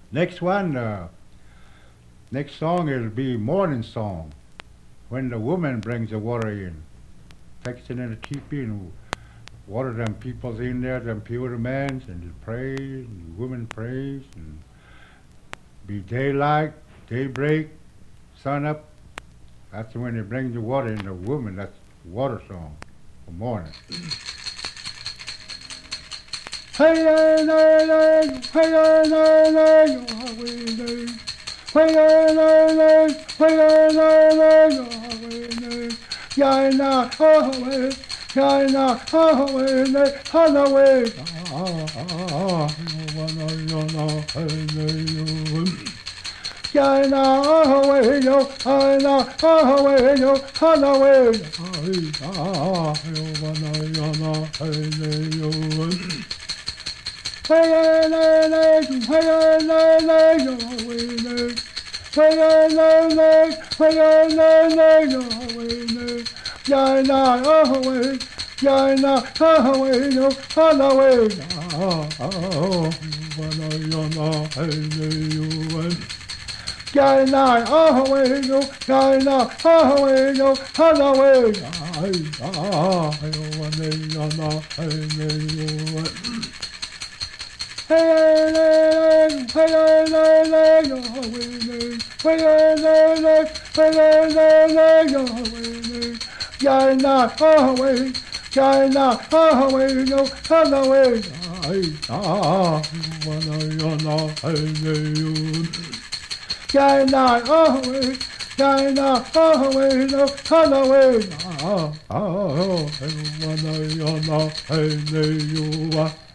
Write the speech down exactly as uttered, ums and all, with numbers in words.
Next one, uh, next song will be morning song. When the woman brings the water in, takes it in a teepee and water them peoples in there, them pure mans, and they praise, and the women praise, and be daylight, daybreak, sun up. That's when they bring the water in the woman. That's water song for morning. Hey, hey, hey, hey, hey, hey, hey, hey, hey, hey, hey, hey, na, oh, hey, yai na, oh, hey, hey, hana, way, ah, ah, yai na, oh, hey, yo, I na, oh, hey, yo, hana, way, ah, hey, hey, hey, hey, hey, hey, yo, hey, Hey, hey, hey, hey, hey, hey, hey, hey, yai na, oh, hey, yai na, oh, hey, yo, hana, way, ah, ah, yai na, oh, hey, yo, yai na, oh, hey, yo, hana, way, ah, ah, Hey, hey, hey, hey, hey, hey, yo, hey, hey, hey, hey, hey, yo, hey, yai na, oh, hey, yai na, oh, hey, yo, hana, way, ah, yai na, oh, hey, yai na, oh, hey, yo, hana, way, ah, ah,